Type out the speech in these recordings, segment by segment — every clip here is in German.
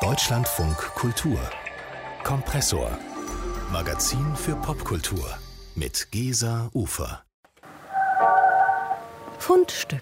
Deutschlandfunk Kultur Kompressor. Magazin für Popkultur mit Gesa Ufer. Fundstück.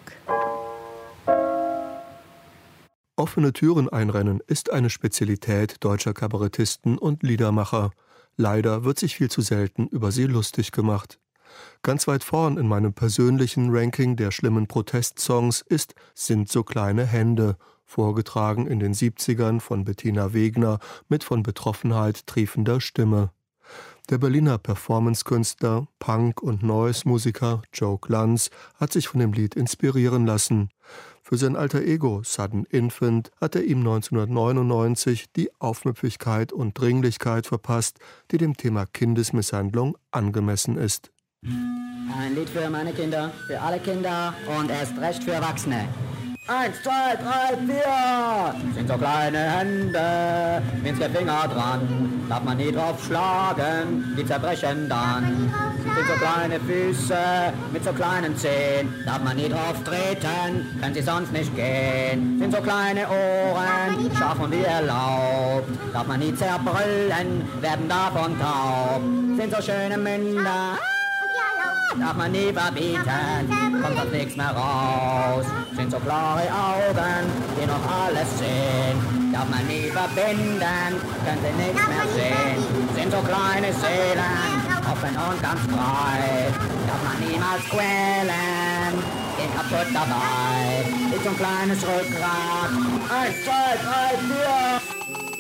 Offene Türen einrennen ist eine Spezialität deutscher Kabarettisten und Liedermacher. Leider wird sich viel zu selten über sie lustig gemacht. Ganz weit vorn in meinem persönlichen Ranking der schlimmen Protestsongs ist »Sind so kleine Hände«, vorgetragen in den 70ern von Bettina Wegner mit von Betroffenheit triefender Stimme. Der Berliner Performancekünstler, Punk- und Noise-Musiker Joe Glanz hat sich von dem Lied inspirieren lassen. Für sein alter Ego Sudden Infant hat er ihm 1999 die Aufmüpfigkeit und Dringlichkeit verpasst, die dem Thema Kindesmisshandlung angemessen ist. Ein Lied für meine Kinder, für alle Kinder und erst recht für Erwachsene. 1, 2, 3, 4 sind so kleine Hände, winzige Finger dran, darf man nie drauf schlagen, die zerbrechen dann. Sind so kleine Füße mit so kleinen Zehen, darf man nie drauf treten, können sie sonst nicht gehen. Sind so kleine Ohren, scharf und wie erlaubt, darf man nie zerbrüllen, werden davon taub. Sind so schöne Münder, darf man nie verbieten, kommt sonst nichts mehr raus. Sind so klare Augen, die noch alles sehen, darf man nie verbinden, können sie nichts mehr sehen. Sind so kleine Seelen, offen und ganz frei, darf man niemals quälen, geht kaputt dabei. Ist so ein kleines Rückgrat, 1, 2, 3, 4.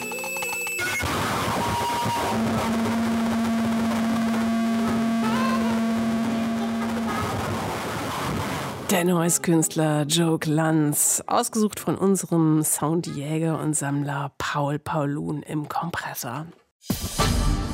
Der Noise-Künstler Joe Glanz, ausgesucht von unserem Soundjäger und Sammler Paul Paulun im Kompressor.